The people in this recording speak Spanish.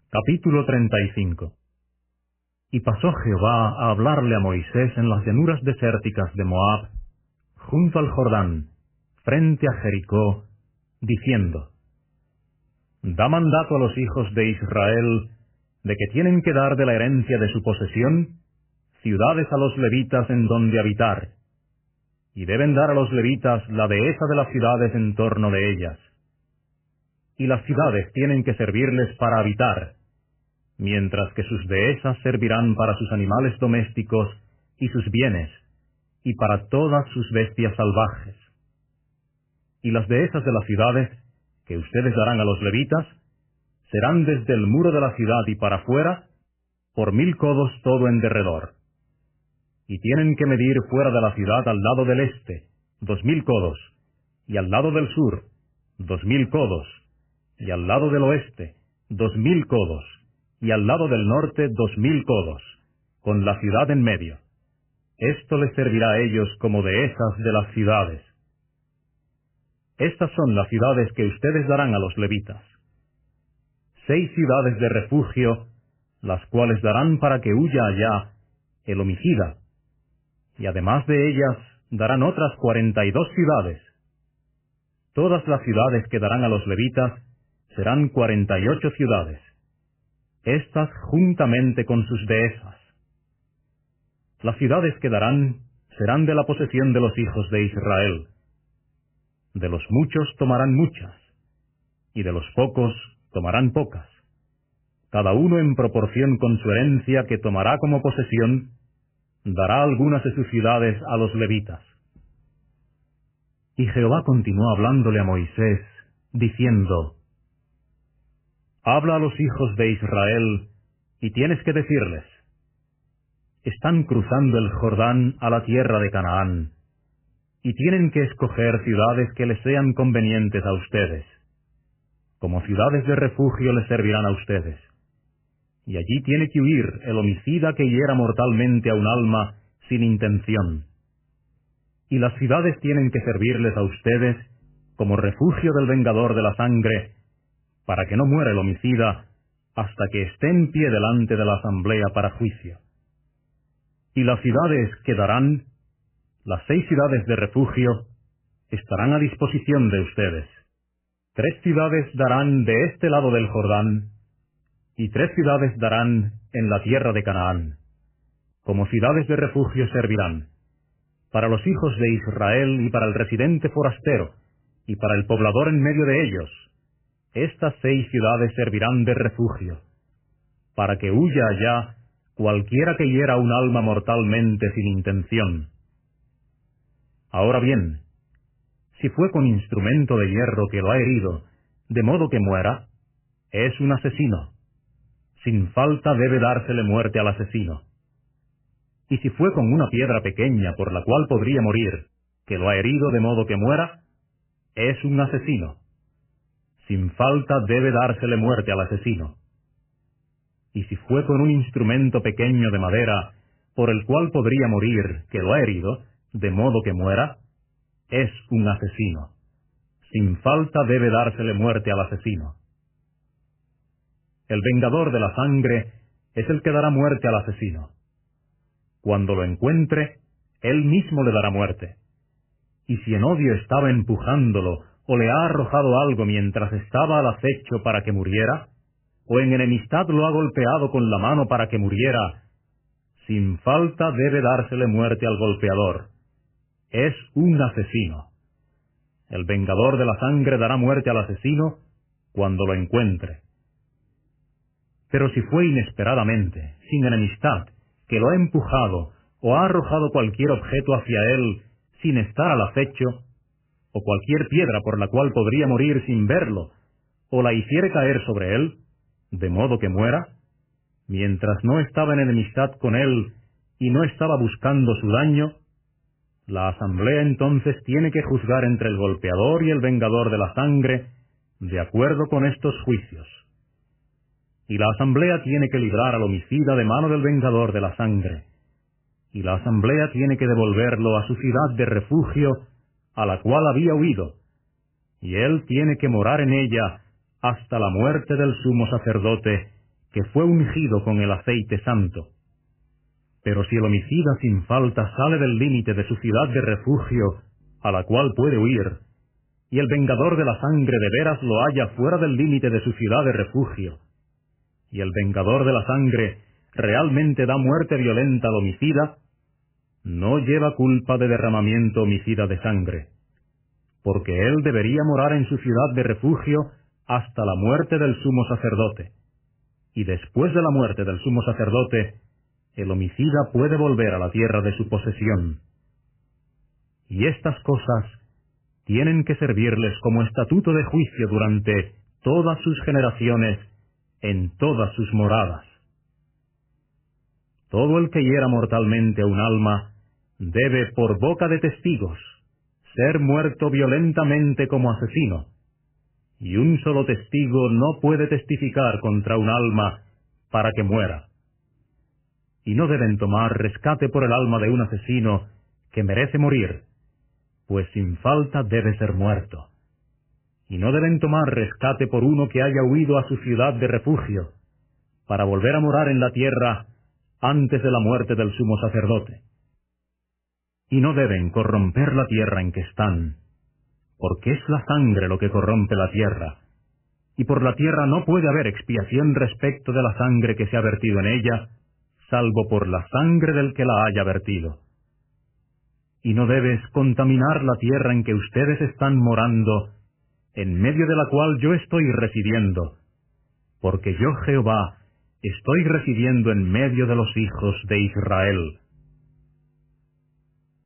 Capítulo 35. Y pasó Jehová a hablarle a Moisés en las llanuras desérticas de Moab, junto al Jordán, frente a Jericó, diciendo: Da mandato a los hijos de Israel de que tienen que dar de la herencia de su posesión ciudades a los levitas en donde habitar, y deben dar a los levitas la dehesa de las ciudades en torno de ellas. Y las ciudades tienen que servirles para habitar, mientras que sus dehesas servirán para sus animales domésticos y sus bienes, y para todas sus bestias salvajes. Y las dehesas de las ciudades, que ustedes darán a los levitas, serán desde el muro de la ciudad y para fuera, por 1000 codos todo en derredor. Y tienen que medir fuera de la ciudad al lado del este, 2000 codos, y al lado del sur, 2000 codos, y al lado del oeste, 2000 codos, y al lado del norte 2000 codos, con la ciudad en medio. Esto les servirá a ellos como dehesas de las ciudades. Estas son las ciudades que ustedes darán a los levitas: 6 ciudades de refugio, las cuales darán para que huya allá el homicida, y además de ellas darán otras 42 ciudades. Todas las ciudades que darán a los levitas serán 48 ciudades, estas juntamente con sus dehesas. Las ciudades que darán serán de la posesión de los hijos de Israel. De los muchos tomarán muchas, y de los pocos tomarán pocas, cada uno en proporción con su herencia que tomará como posesión, dará algunas de sus ciudades a los levitas. Y Jehová continuó hablándole a Moisés, diciendo: Habla a los hijos de Israel, y tienes que decirles: Están cruzando el Jordán a la tierra de Canaán, y tienen que escoger ciudades que les sean convenientes a ustedes. Como ciudades de refugio les servirán a ustedes. Y allí tiene que huir el homicida que hiera mortalmente a un alma sin intención. Y las ciudades tienen que servirles a ustedes como refugio del vengador de la sangre, para que no muera el homicida hasta que esté en pie delante de la asamblea para juicio. Y las ciudades que darán, las 6 ciudades de refugio, estarán a disposición de ustedes. 3 ciudades darán de este lado del Jordán, y 3 ciudades darán en la tierra de Canaán. Como ciudades de refugio servirán para los hijos de Israel y para el residente forastero, y para el poblador en medio de ellos. Estas 6 ciudades servirán de refugio, para que huya allá cualquiera que hiera un alma mortalmente sin intención. Ahora bien, si fue con instrumento de hierro que lo ha herido, de modo que muera, es un asesino. Sin falta debe dársele muerte al asesino. Y si fue con una piedra pequeña por la cual podría morir, que lo ha herido de modo que muera, es un asesino. Sin falta debe dársele muerte al asesino. Y si fue con un instrumento pequeño de madera, por el cual podría morir, que lo ha herido, de modo que muera, es un asesino. Sin falta debe dársele muerte al asesino. El vengador de la sangre es el que dará muerte al asesino. Cuando lo encuentre, él mismo le dará muerte. Y si en odio estaba empujándolo, o le ha arrojado algo mientras estaba al acecho para que muriera, o en enemistad lo ha golpeado con la mano para que muriera, sin falta debe dársele muerte al golpeador. Es un asesino. El vengador de la sangre dará muerte al asesino cuando lo encuentre. Pero si fue inesperadamente, sin enemistad, que lo ha empujado o ha arrojado cualquier objeto hacia él sin estar al acecho, o cualquier piedra por la cual podría morir sin verlo, o la hiciere caer sobre él, de modo que muera, mientras no estaba en enemistad con él y no estaba buscando su daño, la asamblea entonces tiene que juzgar entre el golpeador y el vengador de la sangre, de acuerdo con estos juicios. Y la asamblea tiene que librar al homicida de mano del vengador de la sangre, y la asamblea tiene que devolverlo a su ciudad de refugio, a la cual había huido, y él tiene que morar en ella hasta la muerte del sumo sacerdote, que fue ungido con el aceite santo. Pero si el homicida sin falta sale del límite de su ciudad de refugio, a la cual puede huir, y el vengador de la sangre de veras lo halla fuera del límite de su ciudad de refugio, y el vengador de la sangre realmente da muerte violenta al homicida, no lleva culpa de derramamiento homicida de sangre, porque él debería morar en su ciudad de refugio hasta la muerte del sumo sacerdote, y después de la muerte del sumo sacerdote, el homicida puede volver a la tierra de su posesión. Y estas cosas tienen que servirles como estatuto de juicio durante todas sus generaciones, en todas sus moradas. Todo el que hiera mortalmente a un alma debe, por boca de testigos, ser muerto violentamente como asesino, y un solo testigo no puede testificar contra un alma para que muera. Y no deben tomar rescate por el alma de un asesino que merece morir, pues sin falta debe ser muerto. Y no deben tomar rescate por uno que haya huido a su ciudad de refugio, para volver a morar en la tierra antes de la muerte del sumo sacerdote. Y no deben corromper la tierra en que están, porque es la sangre lo que corrompe la tierra, y por la tierra no puede haber expiación respecto de la sangre que se ha vertido en ella, salvo por la sangre del que la haya vertido. Y no debes contaminar la tierra en que ustedes están morando, en medio de la cual yo estoy residiendo, porque yo, Jehová, estoy residiendo en medio de los hijos de Israel.